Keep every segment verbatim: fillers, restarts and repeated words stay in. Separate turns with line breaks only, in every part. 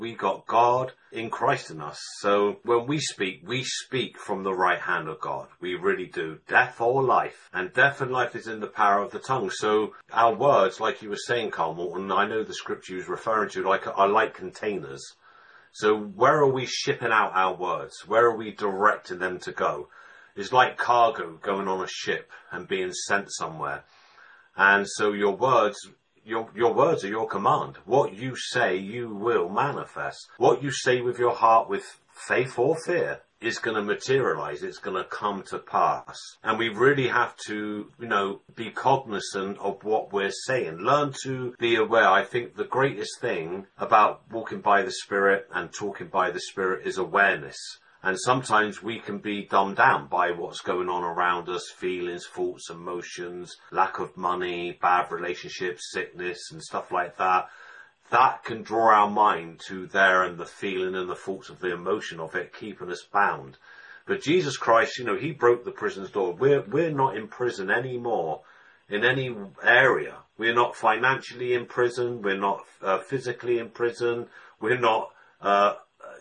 We got God in Christ in us. So when we speak, we speak from the right hand of God. We really do. Death or life. And death and life is in the power of the tongue. So our words, like you were saying, Carl Morton, I know the scripture you was referring to, like are like containers. So where are we shipping out our words? Where are we directing them to go? It's like cargo going on a ship and being sent somewhere. And so your words... Your your words are your command. What you say, you will manifest. What you say with your heart with faith or fear is going to materialize. It's going to come to pass. And we really have to, you know, be cognizant of what we're saying. Learn to be aware. I think the greatest thing about walking by the Spirit and talking by the Spirit is awareness. And sometimes we can be dumbed down by what's going on around us, feelings, thoughts, emotions, lack of money, bad relationships, sickness and stuff like that. That can draw our mind to there and the feeling and the thoughts of the emotion of it, keeping us bound. But Jesus Christ, you know, he broke the prison's door. We're, we're not in prison anymore in any area. We're not financially in prison. We're not uh, physically in prison. We're not... Uh,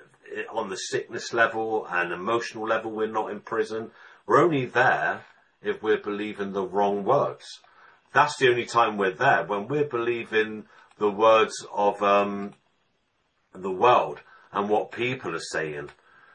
on the sickness level and emotional level, we're not in prison. We're only there if we're believing the wrong words. That's the only time we're there, when we're believing the words of um, the world and what people are saying,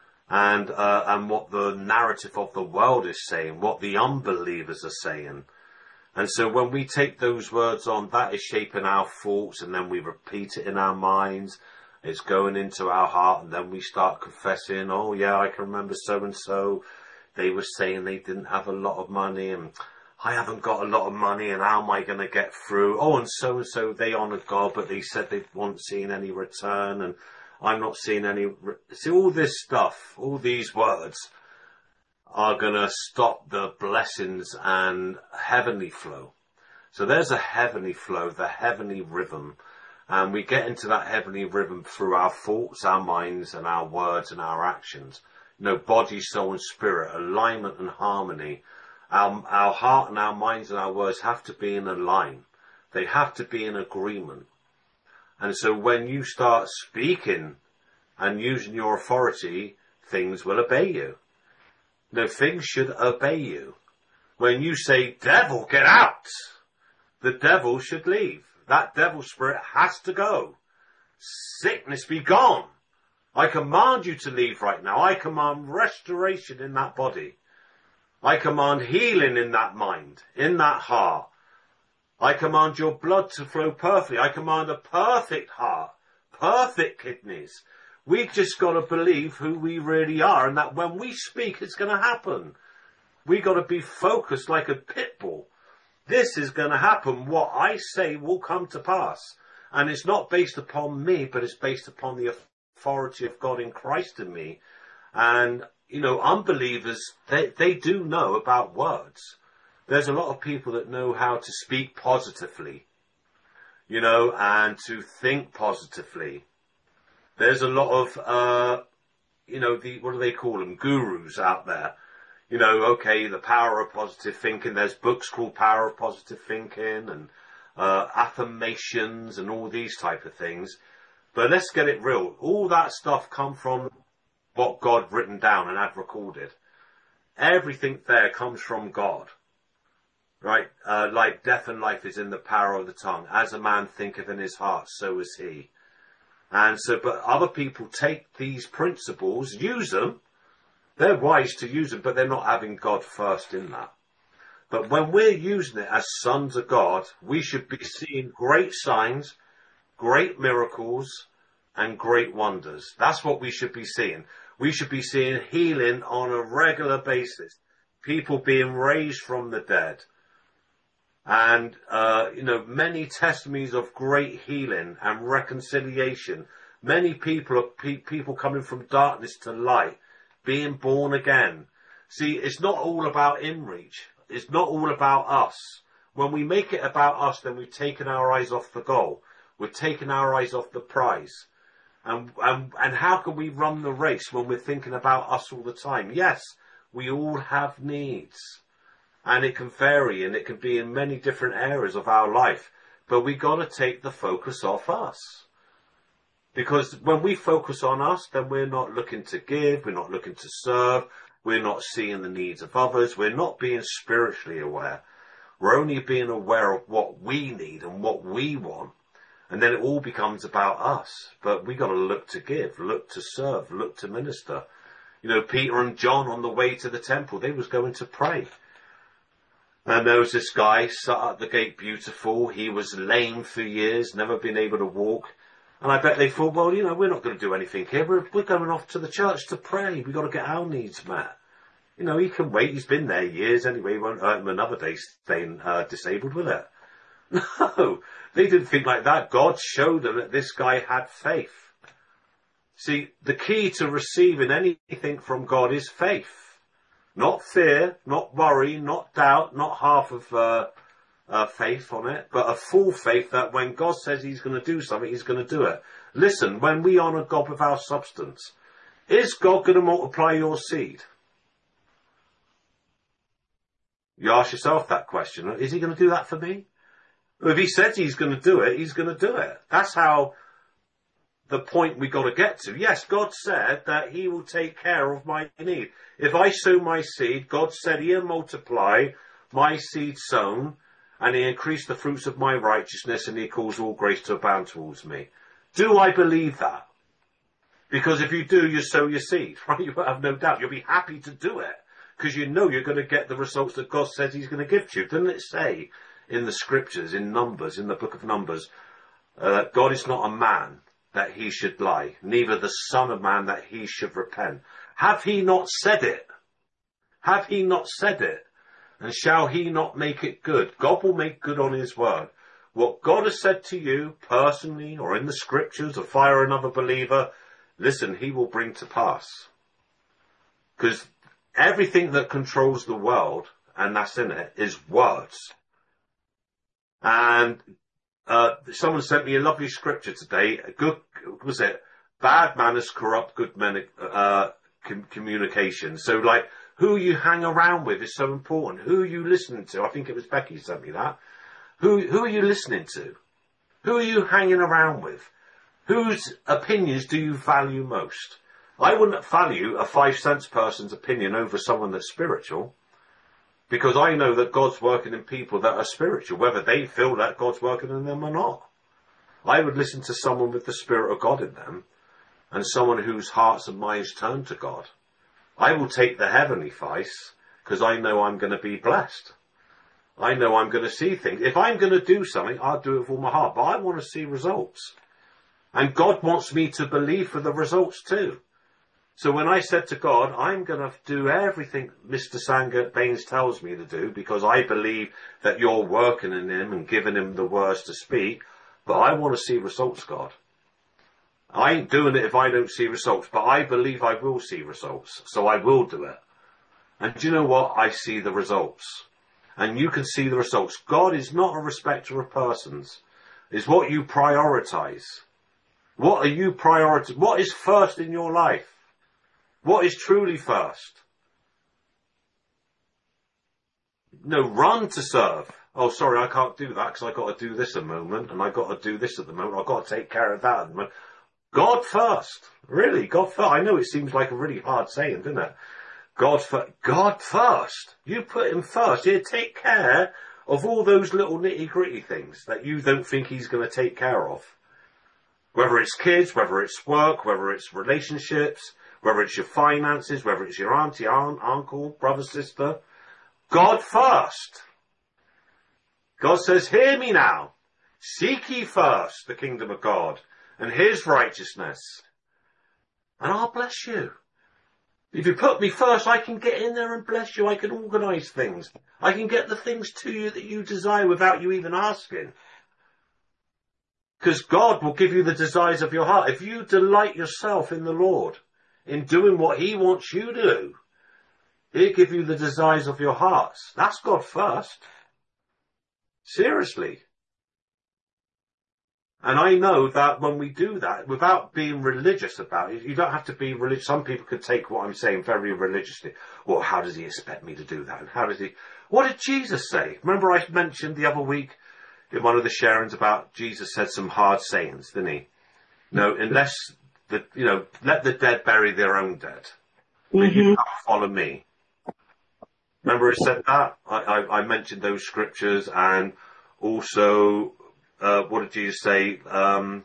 and uh, and what the narrative of the world is saying, what the unbelievers are saying. And so when we take those words on, that is shaping our thoughts, and then we repeat it in our minds. It's going into our heart, and then we start confessing, oh yeah, I can remember so-and-so, they were saying they didn't have a lot of money, and I haven't got a lot of money, and how am I going to get through? Oh, and so-and-so, they honoured God, but they said they weren't seeing any return, and I'm not seeing any... Re- See, all this stuff, all these words are going to stop the blessings and heavenly flow. So there's a heavenly flow, the heavenly rhythm. And we get into that heavenly rhythm through our thoughts, our minds, and our words and our actions. You know, body, soul, and spirit, alignment and harmony. Our, our heart and our minds and our words have to be in a line. They have to be in agreement. And so when you start speaking and using your authority, things will obey you. No, things should obey you. When you say, devil, get out, the devil should leave. That devil spirit has to go. Sickness be gone. I command you to leave right now. I command restoration in that body. I command healing in that mind, in that heart. I command your blood to flow perfectly. I command a perfect heart, perfect kidneys. We've just got to believe who we really are, and that when we speak, it's going to happen. We've got to be focused like a pit bull. This is going to happen. What I say will come to pass. And it's not based upon me, but it's based upon the authority of God in Christ in me. And, you know, unbelievers, they, they do know about words. There's a lot of people that know how to speak positively, you know, and to think positively. There's a lot of, uh, you know, the, what do they call them? Gurus out there. You know, okay, the power of positive thinking. There's books called Power of Positive Thinking and uh, affirmations and all these type of things. But let's get it real. All that stuff come from what God written down and had recorded. Everything there comes from God, right? Uh, like death and life is in the power of the tongue. As a man thinketh in his heart, so is he. And so, but other people take these principles, use them. They're wise to use them, but they're not having God first in that. But when we're using it as sons of God, we should be seeing great signs, great miracles, and great wonders. That's what we should be seeing. We should be seeing healing on a regular basis. People being raised from the dead. And, uh, you know, many testimonies of great healing and reconciliation. Many people, pe- people coming from darkness to light. Being born again. See, it's not all about InReach. It's not all about us. When we make it about us, then we've taken our eyes off the goal. We're taking our eyes off the prize. And, and, and how can we run the race when we're thinking about us all the time? Yes, we all have needs. And it can vary, and it can be in many different areas of our life. But we got to take the focus off us. Because when we focus on us, then we're not looking to give, we're not looking to serve, we're not seeing the needs of others, we're not being spiritually aware. We're only being aware of what we need and what we want. And then it all becomes about us. But we got to look to give, look to serve, look to minister. You know, Peter and John on the way to the temple, they was going to pray. And there was this guy sat at the gate beautiful. He was lame for years, never been able to walk. And I bet they thought, well, you know, we're not going to do anything here. We're, we're going off to the church to pray. We've got to get our needs met. You know, he can wait. He's been there years anyway. He won't hurt him another day staying uh, disabled with it. No, they didn't think like that. God showed them that this guy had faith. See, the key to receiving anything from God is faith. Not fear, not worry, not doubt, not half of uh, uh, faith on it, but a full faith that when God says he's going to do something, he's going to do it. Listen, when we honour God with our substance, is God going to multiply your seed? You ask yourself that question. Is he going to do that for me? If he says he's going to do it, he's going to do it. That's how the point we got to get to. Yes, God said that he will take care of my need. If I sow my seed, God said he'll multiply my seed sown, and he increase the fruits of my righteousness, and he calls all grace to abound towards me. Do I believe that? Because if you do, you sow your seed, right? You have no doubt. You'll be happy to do it, because you know you're going to get the results that God says he's going to give to you. Doesn't it say in the scriptures, in Numbers, in the book of Numbers, uh, God is not a man that he should lie, neither the son of man that he should repent. Have he not said it? Have he not said it? And shall he not make it good? God will make good on his word. What God has said to you personally or in the scriptures or via another believer, listen, he will bring to pass. Because everything that controls the world, and that's in it, is words. And uh, someone sent me a lovely scripture today. Good, was it? Bad manners corrupt good men, uh, com- communication. So, like, who you hang around with is so important. Who are you listening to? I think it was Becky who sent me that. Who, who are you listening to? Who are you hanging around with? Whose opinions do you value most? I wouldn't value a five cents person's opinion over someone that's spiritual, because I know that God's working in people that are spiritual, whether they feel that God's working in them or not. I would listen to someone with the Spirit of God in them, and someone whose hearts and minds turn to God. I will take the heavenly advice, because I know I'm going to be blessed. I know I'm going to see things. If I'm going to do something, I'll do it with all my heart, but I want to see results. And God wants me to believe for the results too. So when I said to God, I'm going to do everything Mister Sangha Baines tells me to do, because I believe that you're working in him and giving him the words to speak, but I want to see results, God. I ain't doing it if I don't see results, but I believe I will see results, so I will do it. And do you know what? I see the results. And you can see the results. God is not a respecter of persons. It's what you prioritize. What are you prioritizing? What is first in your life? What is truly first? No, run to serve. Oh, sorry, I can't do that because I've got to do this at the moment, and I've got to do this at the moment. I've got to take care of that at the moment. God first. Really, God first. I know it seems like a really hard saying, doesn't it? God, for, God first. You put him first. You take care of all those little nitty-gritty things that you don't think he's going to take care of. Whether it's kids, whether it's work, whether it's relationships, whether it's your finances, whether it's your auntie, aunt, uncle, brother, sister. God first. God says, hear me now. Seek ye first the kingdom of God and his righteousness, and I'll bless you. If you put me first, I can get in there and bless you. I can organise things. I can get the things to you that you desire without you even asking. Because God will give you the desires of your heart. If you delight yourself in the Lord, in doing what he wants you to do, he'll give you the desires of your hearts. That's God first. Seriously. And I know that when we do that, without being religious about it, you don't have to be religious. Some people could take what I'm saying very religiously. Well, how does he expect me to do that? And how does he... What did Jesus say? Remember I mentioned the other week in one of the sharings about Jesus said some hard sayings, didn't he? No, unless the, you know, let the dead bury their own dead. But
Mm-hmm.
you can't follow me. Remember it said that? I, I, I mentioned those scriptures, and also, uh, what did Jesus say? Um,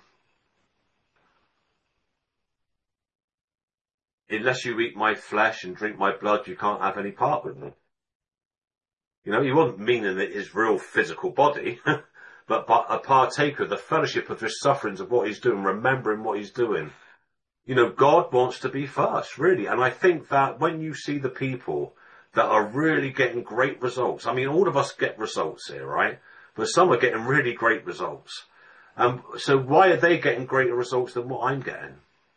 unless you eat my flesh and drink my blood, you can't have any part with me. You know, he wasn't meaning that his real physical body, but, but a partaker of the fellowship of his sufferings, of what he's doing, remembering what he's doing. You know, God wants to be first, really. And I think that when you see the people that are really getting great results, I mean, all of us get results here, right? But some are getting really great results. Um, so why are they getting greater results than what I'm getting?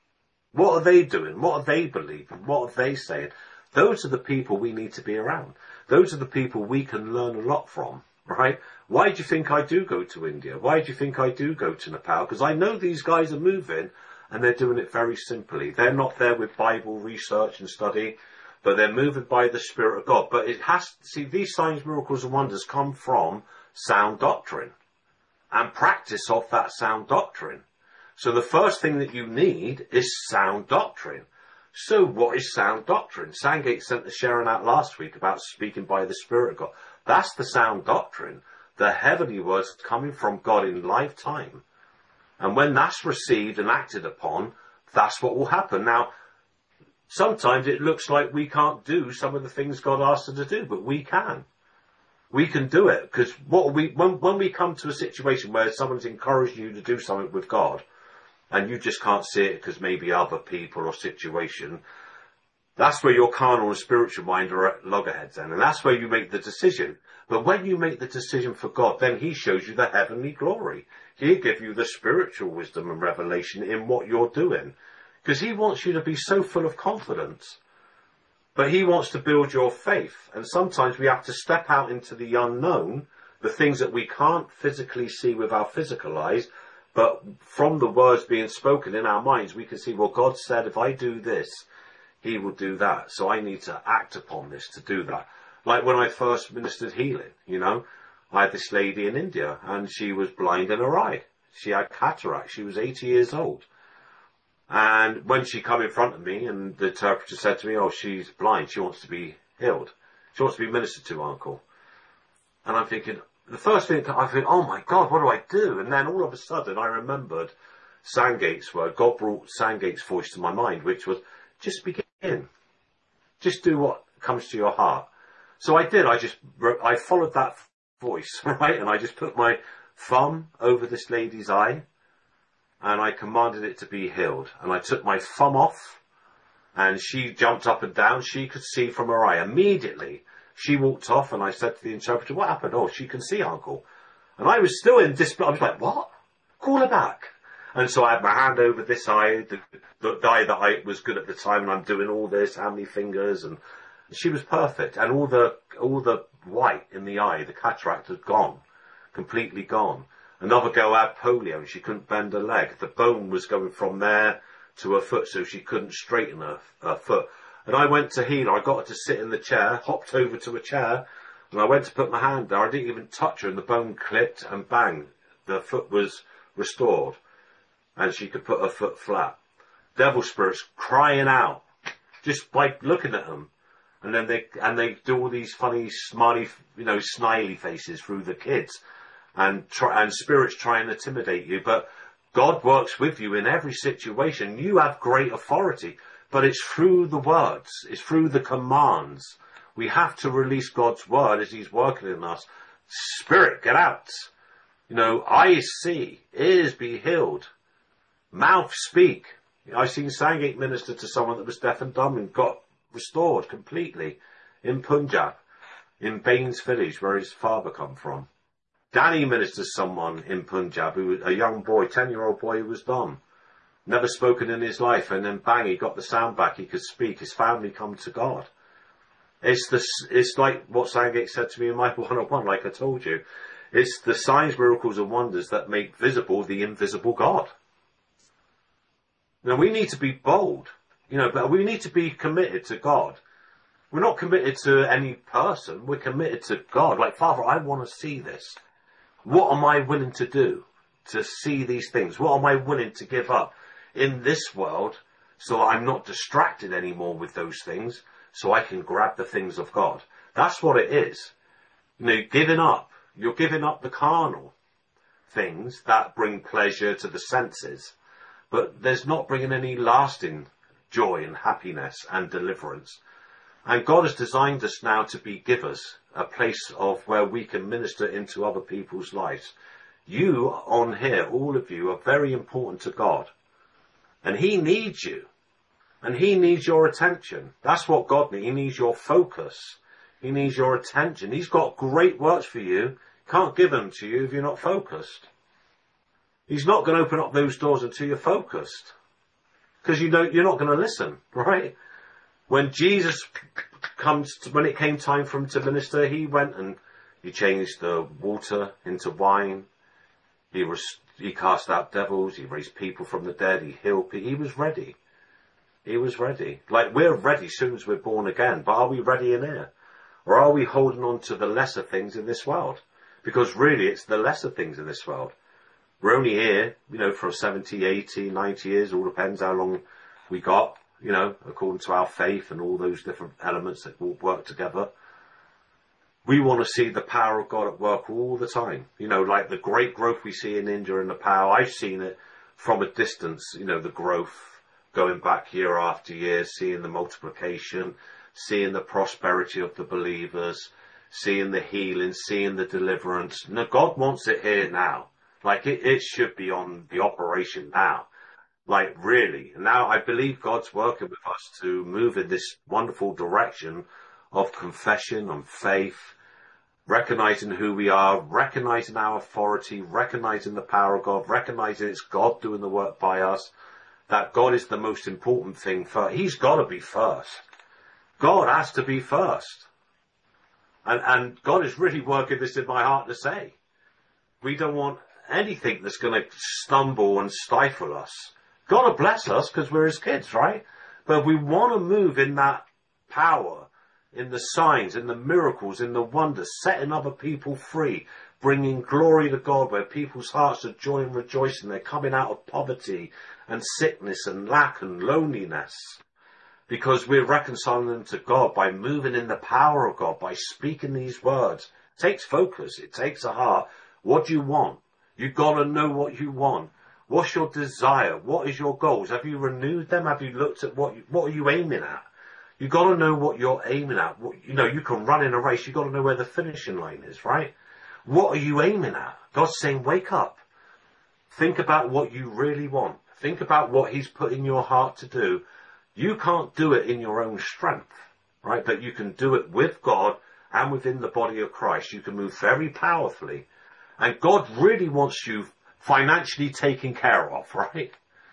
What are they doing? What are they believing? What are they saying? Those are the people we need to be around. Those are the people we can learn a lot from, right? Why do you think I do go to India? Why do you think I do go to Nepal? Because I know these guys are moving and they're doing it very simply. They're not there with Bible research and study, but they're moving by the Spirit of God. But it has, see, these signs, miracles and wonders come from sound doctrine and practice of that sound doctrine. So the first thing that you need is sound doctrine. So what is sound doctrine? Sandgate sent the sharing out last week about speaking by the Spirit of God. That's the sound doctrine. The heavenly words coming from God in lifetime. And when that's received and acted upon, that's what will happen. Now, sometimes it looks like we can't do some of the things God asked us to do, but we can. We can do it, because what we when, when we come to a situation where someone's encouraging you to do something with God, and you just can't see it because maybe other people or situation, that's where your carnal and spiritual mind are at loggerheads then, and that's where you make the decision. But when you make the decision for God, then he shows you the heavenly glory. He'll give you the spiritual wisdom and revelation in what you're doing, because he wants you to be so full of confidence. But he wants to build your faith, and sometimes we have to step out into the unknown, the things that we can't physically see with our physical eyes, but from the words being spoken in our minds, we can see, well, God said, if I do this, he will do that. So I need to act upon this to do that. Like when I first ministered healing, you know, I had this lady in India and she was blind in her eye. She had cataract. She was eighty years old. And when she came in front of me and the interpreter said to me, oh, she's blind. She wants to be healed. She wants to be ministered to, uncle. And I'm thinking, the first thing I think, oh my God, what do I do? And then all of a sudden I remembered Sandgate's word. God brought Sandgate's voice to my mind, which was, just begin. Just do what comes to your heart. So I did. I just, I followed that voice, right? And I just put my thumb over this lady's eye and I commanded it to be healed. And I took my thumb off and she jumped up and down. She could see from her eye immediately. She walked off and I said to the interpreter, what happened? Oh, she can see, uncle. And I was still in disbelief. I was like, what? Call her back. And so I had my hand over this eye, the, the, the eye that I was good at the time, and I'm doing all this, how many fingers, and she was perfect. And all the, all the white in the eye, the cataract had gone, completely gone. Another girl had polio and she couldn't bend her leg. The bone was going from there to her foot, so she couldn't straighten her, her foot. And I went to heal her. I got her to sit in the chair, hopped over to a chair, and I went to put my hand there. I didn't even touch her, and the bone clipped, and bang, the foot was restored. And she could put her foot flat. Devil spirits crying out, just by looking at them. And then they, and they do all these funny, smiley, you know, smiley faces through the kids. And try, and spirits try and intimidate you. But God works with you in every situation. You have great authority. But it's through the words. It's through the commands. We have to release God's word as he's working in us. Spirit, get out. You know, eyes see, ears be healed, mouth speak. I've seen Sandgate minister to someone that was deaf and dumb and got restored completely in Punjab, in Baines village, where his father come from. Danny ministers someone in Punjab, who a young boy, ten-year-old boy who was dumb. Never spoken in his life, and then bang, he got the sound back, he could speak, his family come to God. It's the, it's like what Sandgate said to me in my one-on-one, like I told you. It's the signs, miracles and wonders that make visible the invisible God. Now we need to be bold, you know, but we need to be committed to God. We're not committed to any person, we're committed to God. Like, Father, I want to see this. What am I willing to do? to see these things? What am I willing to give up in this world so I'm not distracted anymore with those things, so I can grab the things of God? That's what it is. You know, giving up. You're giving up the carnal things that bring pleasure to the senses, but there's not bringing any lasting joy and happiness and deliverance. And God has designed us now to be givers, a place of where we can minister into other people's lives. You on here, all of you, are very important to God. And he needs you. And he needs your attention. That's what God needs. He needs your focus. He needs your attention. He's got great works for you. Can't give them to you if you're not focused. He's not going to open up those doors until you're focused. Because you know, you're not going to listen, right? When Jesus comes, to, when it came time for him to minister, he went and he changed the water into wine. He was, he cast out devils. He raised people from the dead. He healed people. He was ready. He was ready. Like, we're ready as soon as we're born again. But are we ready in here? Or are we holding on to the lesser things in this world? Because really, it's the lesser things in this world. We're only here, you know, for seventy, eighty, ninety years. It all depends how long we got, you know, according to our faith and all those different elements that all work together. We want to see the power of God at work all the time. You know, like the great growth we see in India and the power. I've seen it from a distance, you know, the growth going back year after year, seeing the multiplication, seeing the prosperity of the believers, seeing the healing, seeing the deliverance. No, God wants it here now. Like, it, it should be on the operation now. Like, really. Now, I believe God's working with us to move in this wonderful direction of confession and faith, recognizing who we are, recognizing our authority, recognizing the power of God, recognizing it's God doing the work by us, that God is the most important thing first. He's got to be first. God has to be first. And, and God is really working this in my heart to say. We don't want anything that's going to stumble and stifle us. God will bless us because we're his kids, right? But we want to move in that power, in the signs, in the miracles, in the wonders, setting other people free, bringing glory to God where people's hearts are joy and rejoicing. They're coming out of poverty and sickness and lack and loneliness because we're reconciling them to God by moving in the power of God, by speaking these words. It takes focus. It takes a heart. What do you want? You've got to know what you want. What's your desire? What is your goals? Have you renewed them? Have you looked at what you, what are you aiming at? You've got to know what you're aiming at. What, you know, you can run in a race. You've got to know where the finishing line is, right? What are you aiming at? God's saying, wake up. Think about what you really want. Think about what he's put in your heart to do. You can't do it in your own strength, right? But you can do it with God and within the body of Christ. You can move very powerfully. And God really wants you financially taken care of, right?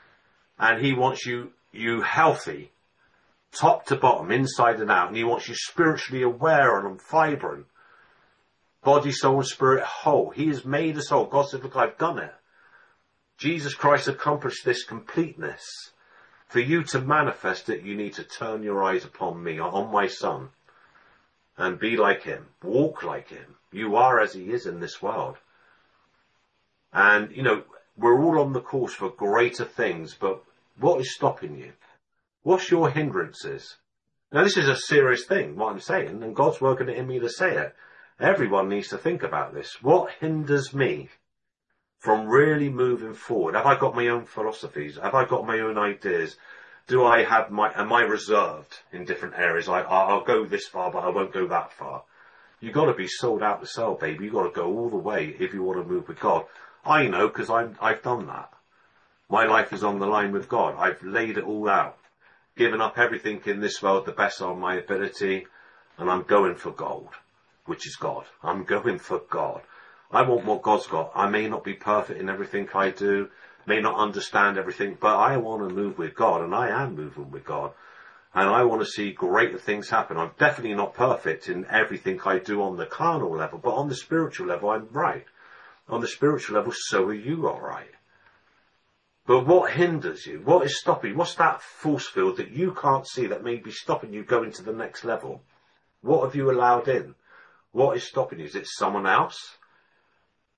And he wants you, you healthy, top to bottom, inside and out. And he wants you spiritually aware and vibrant. Body, soul, and spirit whole. He has made us whole. God said, look, I've done it. Jesus Christ accomplished this completeness. For you to manifest it, you need to turn your eyes upon me, on my son, and be like him. Walk like him. You are as he is in this world. And, you know, we're all on the course for greater things, but what is stopping you? What's your hindrances? Now, this is a serious thing, what I'm saying, and God's working it in me to say it. Everyone needs to think about this. What hinders me from really moving forward? Have I got my own philosophies? Have I got my own ideas? Do I have my, am I reserved in different areas? I, I'll go this far, but I won't go that far. You've got to be sold out to sell, baby. You've got to go all the way if you want to move with God. I know because I'm, I've done that. My life is on the line with God. I've laid it all out. Given up everything in this world, the best of my ability, and I'm going for gold, which is God. I'm going for God. I want what God's got. I may not be perfect in everything I do, may not understand everything, but I want to move with God, and I am moving with God. And I want to see greater things happen. I'm definitely not perfect in everything I do on the carnal level, but on the spiritual level, I'm right. On the spiritual level, so are you all right. But what hinders you? What is stopping you? What's that force field that you can't see that may be stopping you going to the next level? What have you allowed in? What is stopping you? Is it someone else?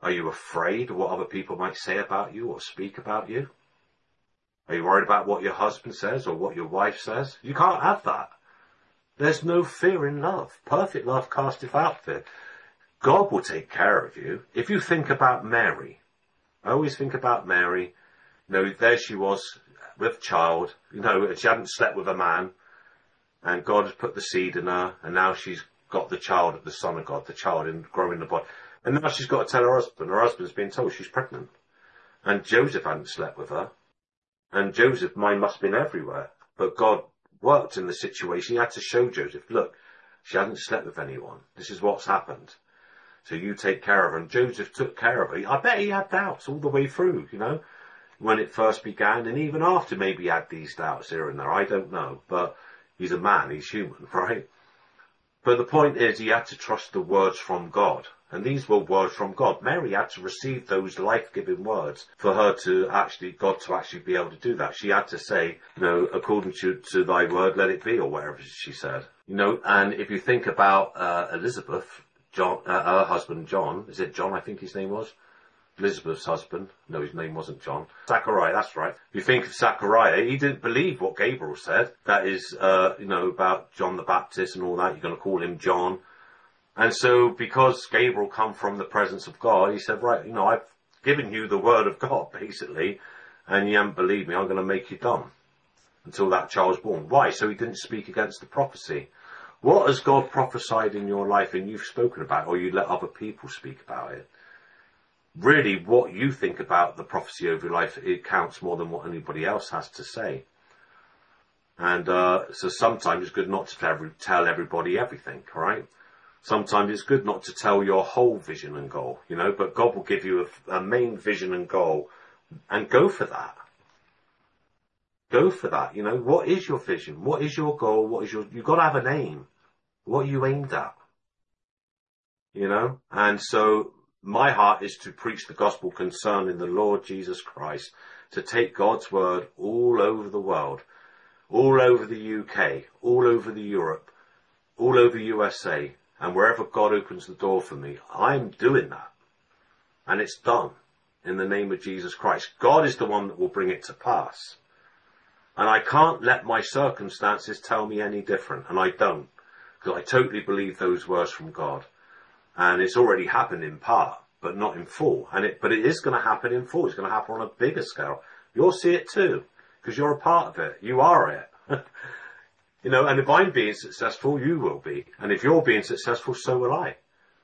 Are you afraid of what other people might say about you or speak about you? Are you worried about what your husband says or what your wife says? You can't have that. There's no fear in love. Perfect love casteth out fear. God will take care of you. If you think about Mary, I always think about Mary. You know, there she was with child. You know, she hadn't slept with a man, and God has put the seed in her, and now she's got the child, the Son of God, the child in growing the body. And now she's got to tell her husband. Her husband's been told she's pregnant. And Joseph hadn't slept with her. And Joseph's mind must have been everywhere. But God worked in the situation. He had to show Joseph, look, she hasn't slept with anyone. This is what's happened. So you take care of her. And Joseph took care of her. I bet he had doubts all the way through, you know, when it first began. And even after, maybe he had these doubts here and there. I don't know. But he's a man. He's human, right? But the point is, he had to trust the words from God. And these were words from God. Mary had to receive those life-giving words for her to actually, God to actually be able to do that. She had to say, you know, according to, to thy word, let it be, or whatever she said. You know, and if you think about uh, Elizabeth, John, uh, her husband John, is it John, I think his name was? Elizabeth's husband. No, his name wasn't John. Zachariah, that's right. If you think of Zachariah, he didn't believe what Gabriel said. That is, uh, you know, about John the Baptist and all that. You're going to call him John. And so, because Gabriel come from the presence of God, he said, right, you know, I've given you the word of God, basically, and you haven't believed me, I'm going to make you dumb until that child's born. Why? So he didn't speak against the prophecy. What has God prophesied in your life and you've spoken about, or you let other people speak about it? Really, what you think about the prophecy over your life, it counts more than what anybody else has to say. And uh, so sometimes it's good not to tell, tell everybody everything, all right? Sometimes it's good not to tell your whole vision and goal, you know, but God will give you a, a main vision and goal, and go for that. Go for that, you know. What is your vision? What is your goal? What is your, you've got to have an aim. What are you aimed at? You know, and so my heart is to preach the gospel concerning the Lord Jesus Christ, to take God's word all over the world, all over the U K, all over the Europe, all over U S A, and wherever God opens the door for me, I'm doing that. And it's done in the name of Jesus Christ. God is the one that will bring it to pass. And I can't let my circumstances tell me any different, and I don't, because I totally believe those words from God. And it's already happened in part, but not in full. And it, but it is going to happen in full. It's going to happen on a bigger scale. You'll see it too, because you're a part of it. You are it. You know, and if I'm being successful, you will be. And if you're being successful, so will I.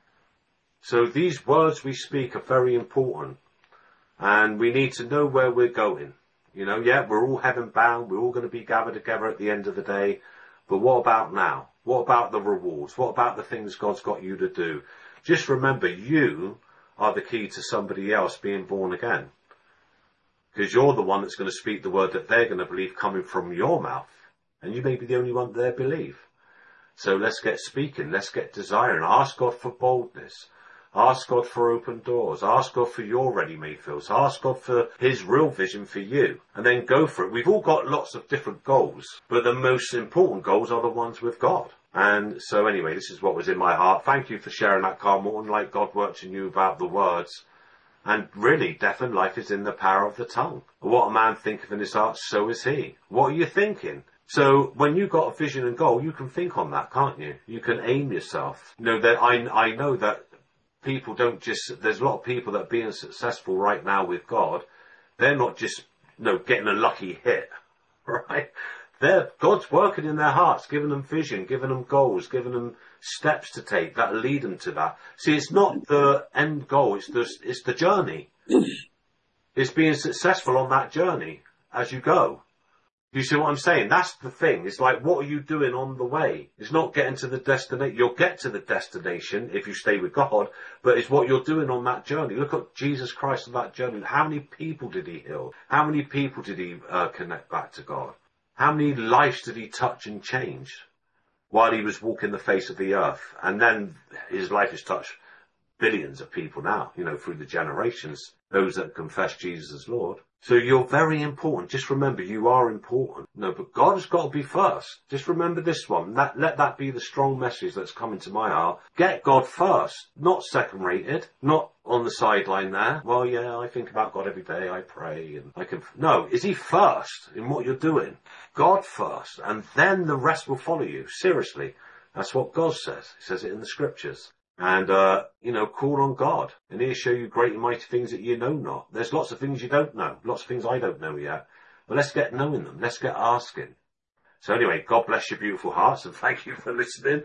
So these words we speak are very important. And we need to know where we're going. You know, yeah, we're all heaven bound. We're all going to be gathered together at the end of the day. But what about now? What about the rewards? What about the things God's got you to do? Just remember, you are the key to somebody else being born again. Because you're the one that's going to speak the word that they're going to believe coming from your mouth. And you may be the only one they believe. So let's get speaking. Let's get desiring. Ask God for boldness. Ask God for open doors. Ask God for your ready-made fields. Ask God for his real vision for you. And then go for it. We've all got lots of different goals, but the most important goals are the ones with God. And so anyway, this is what was in my heart. Thank you for sharing that, Carl Morton, like God works in you about the words. And really, death and life is in the power of the tongue. What a man thinketh in his heart, so is he. What are you thinking? So when you've got a vision and goal, you can think on that, can't you? You can aim yourself. You know, that I, I know that people don't just, there's a lot of people that are being successful right now with God. They're not just, you know, getting a lucky hit, right? They're, God's working in their hearts, giving them vision, giving them goals, giving them steps to take that lead them to that. See, it's not the end goal, it's the, it's the journey. It's being successful on that journey as you go. You see what I'm saying? That's the thing. It's like, what are you doing on the way? It's not getting to the destination. You'll get to the destination if you stay with God, but it's what you're doing on that journey. Look at Jesus Christ on that journey. How many people did he heal? How many people did he uh, connect back to God? How many lives did he touch and change while he was walking the face of the earth? And then his life has touched billions of people now, you know, through the generations, those that confess Jesus as Lord. So you're very important. Just remember, you are important. No, but God has got to be first. Just remember this one. That, let that be the strong message that's coming to my heart. Get God first, not second rated, not on the sideline there. Well, yeah, I think about God every day. I pray and I can. No, is he first in what you're doing? God first, and then the rest will follow you. Seriously. That's what God says. He says it in the scriptures. And, uh, you know, call on God, and he'll show you great and mighty things that you know not. There's lots of things you don't know, lots of things I don't know yet. But let's get knowing them. Let's get asking. So anyway, God bless your beautiful hearts, and thank you for listening.